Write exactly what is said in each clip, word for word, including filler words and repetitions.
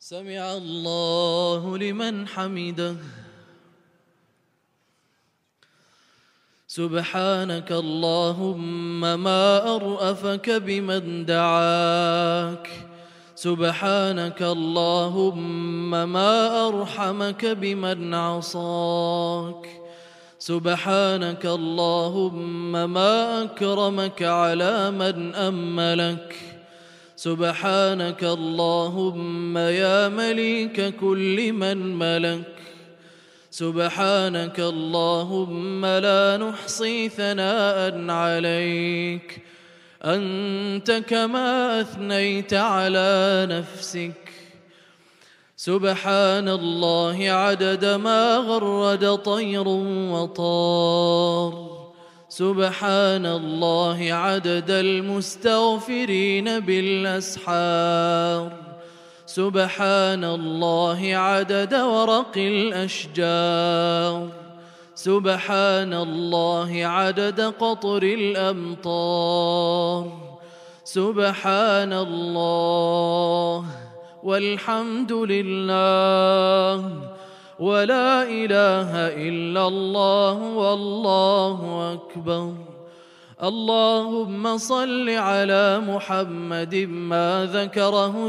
سمع الله لمن حمده. سبحانك اللهم ما أرأفك بمن دعاك، سبحانك اللهم ما أرحمك بمن عصاك، سبحانك اللهم ما أكرمك على من أملك، سبحانك اللهم يا مليك كل من ملك، سبحانك اللهم لا نحصي ثناء عليك أنت كما أثنيت على نفسك. سبحان الله عدد ما غرد طير وطار، سبحان الله عدد المستغفرين بالأسحار، سبحان الله عدد ورق الأشجار، سبحان الله عدد قطر الأمطار، سبحان الله والحمد لله ولا إله إلا الله والله أكبر. اللهم صل على محمد ما ذكره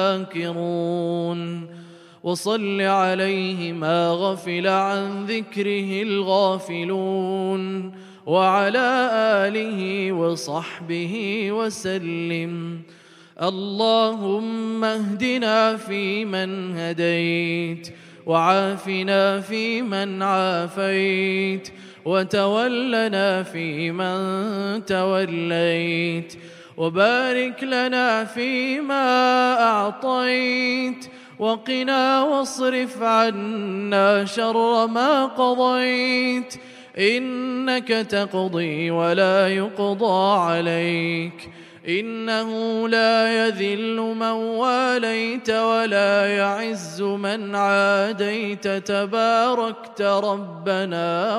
الذاكرون، وصل عليه ما غفل عن ذكره الغافلون، وعلى آله وصحبه وسلم. اللهم اهدنا فيمن هديت، وعافنا فيمن عافيت، وتولنا فيمن توليت، وبارك لنا فيما أعطيت، وقنا واصرف عنا شر ما قضيت، إنك تقضي ولا يقضى عليك، إنه لا يذل من واليت ولا يعز من عاديت، تباركت ربنا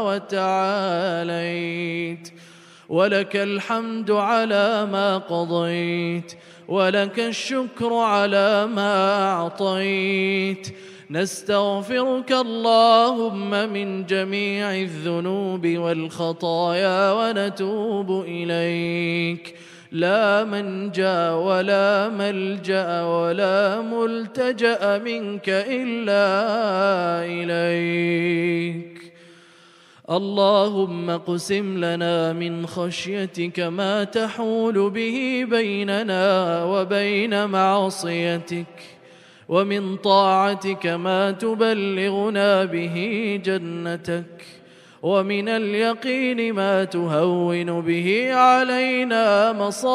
وتعاليت، ولك الحمد على ما قضيت، ولك الشكر على ما أعطيت. نستغفرك اللهم من جميع الذنوب والخطايا ونتوب إليك، لا منجا ولا ملجأ ولا ملتجأ منك إلا إليك. اللهم اقسم لنا من خشيتك ما تحول به بيننا وبين معصيتك، ومن طاعتك ما تبلغنا به جنتك، ومن اليقين ما تهون به علينا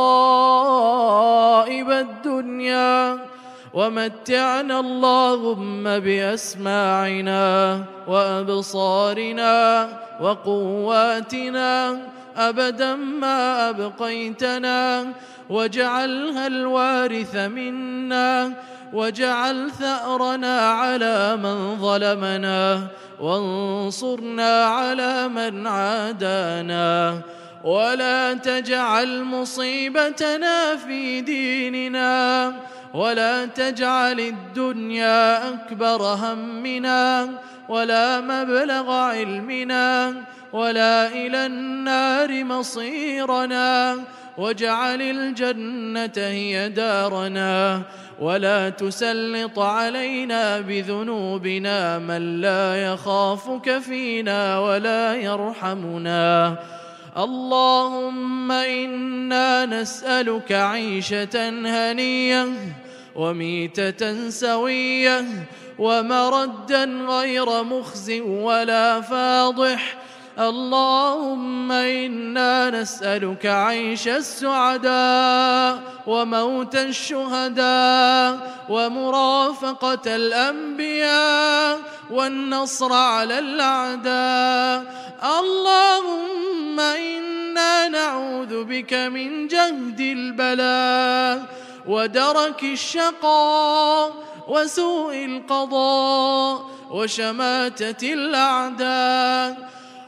مصائب الدنيا، ومتعنا اللهم بأسماعنا وأبصارنا وقواتنا أبدا ما أبقيتنا، واجعلها الوارث منا، واجعل ثأرنا على من ظلمنا، وانصرنا على من عادانا، ولا تجعل مصيبتنا في ديننا، ولا تجعل الدنيا أكبر همنا ولا مبلغ علمنا ولا إلى النار مصيرنا، واجعل الجنة هي دارنا، ولا تسلط علينا بذنوبنا من لا يخافك فينا ولا يرحمنا. اللهم إنا نسألك عيشة هنية، وميتة سوية، ومردا غير مخز ولا فاضح. اللهم إنا نسألك عيش السعداء، وموت الشهداء، ومرافقة الأنبياء، والنصر على الأعداء. اللهم إنا نعوذ بك من جهد البلاء، ودرك الشقاء، وسوء القضاء، وشماتة الأعداء.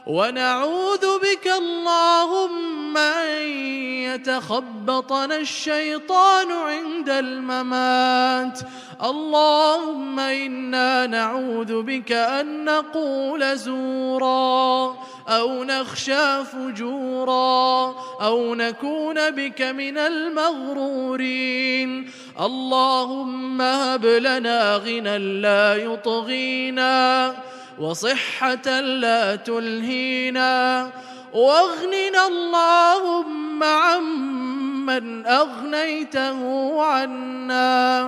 ونعوذ بك اللهم أن يتخبطنا الشيطان عند الممات. اللهم إنا نعوذ بك أن نقول زورا أو نخشى فجورا أو نكون بك من المغرورين. اللهم هب لنا غنى لا يطغينا وصحة لا تلهينا، واغننا اللهم عمن أغنيته عنا.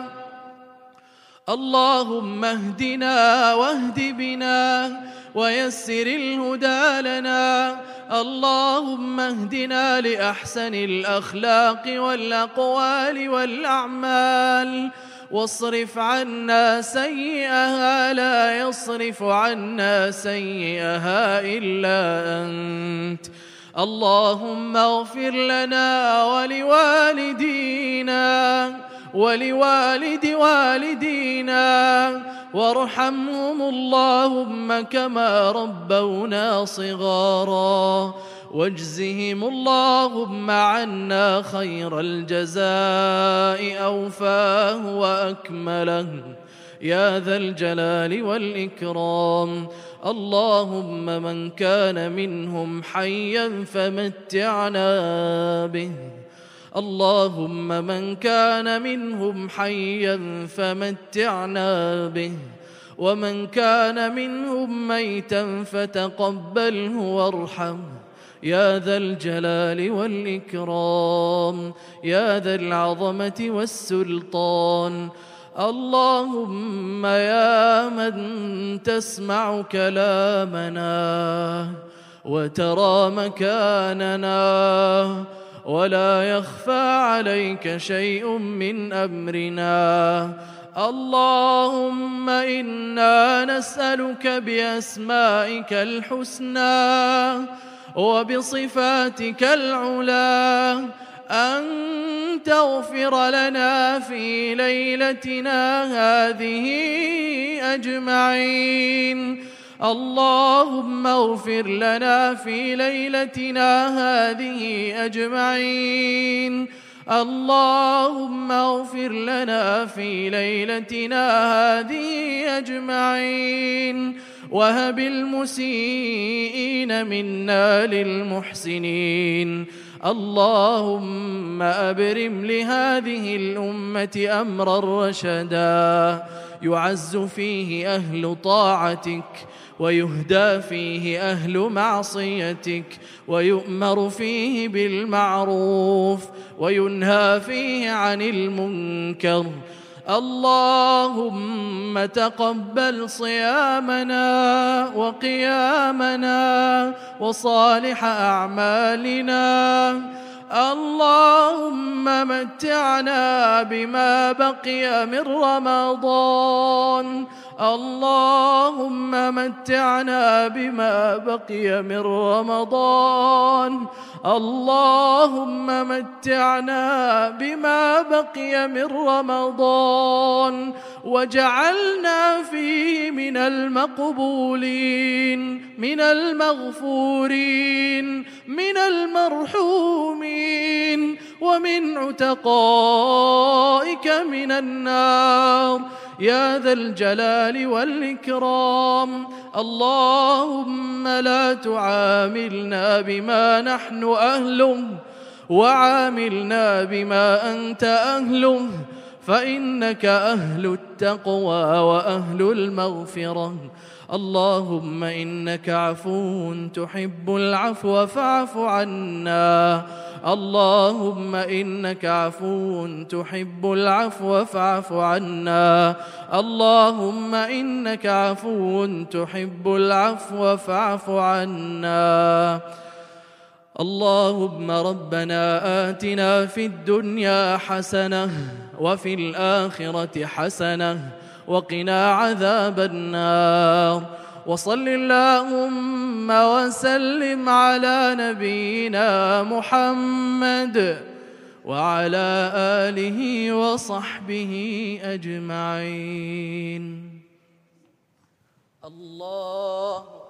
اللهم اهدنا واهد بنا ويسر الهدى لنا. اللهم اهدنا لأحسن الأخلاق والأقوال والأعمال، واصرف عنا سيئها لا يصرف عنا سيئها إلا أنت. اللهم اغفر لنا ولوالدينا ولوالد والدينا وارحمهم اللهم كما ربونا صغارا، واجزهم اللهم عنا خير الجزاء أوفاه وأكمله يا ذا الجلال والإكرام. اللهم من كان منهم حيا فمتعنا به، اللهم من كان منهم حيا فمتعنا به، ومن كان منهم ميتا فتقبله وارحمه يا ذا الجلال والإكرام يا ذا العظمة والسلطان. اللهم يا من تسمع كلامنا وترى مكاننا ولا يخفى عليك شيء من أمرنا، اللهم إنا نسألك بأسمائك الحسنى وبصفاتك العلى أن تغفر لنا في ليلتنا هذه أجمعين. اللهم اغفر لنا في ليلتنا هذه أجمعين. اللهم اغفر لنا في ليلتنا هذه أجمعين، وهب المسيئين منا للمحسنين. اللهم أبرم لهذه الأمة أمرا رشدا يعز فيه أهل طاعتك ويهدى فيه أهل معصيتك، ويؤمر فيه بالمعروف وينهى فيه عن المنكر. اللهم تقبل صيامنا وقيامنا وصالح أعمالنا. اللهم متعنا بما بقي من رمضان، اللهم متعنا بما بقي من رمضان، اللهم متعنا بما بقي من رمضان، وجعلنا فيه من المقبولين من المغفورين من المرحومين ومن عتقائك من النار يا ذا الجلال والإكرام. اللهم لا تعاملنا بما نحن أهله، وعاملنا بما أنت أهله، فإنك أهل التقوى وأهل المغفرة. اللهم إنك عفو تحب العفو فاعف عنا. اللهم إنك عفو تحب العفو فاعف عنا. اللهم إنك عفو تحب العفو فاعف عنا. اللهم ربنا آتنا في الدنيا حسنة وفي الآخرة حسنة وقنا عذاب النار. وصل اللهم وسلم على نبينا محمد وعلى آله وصحبه أجمعين. الله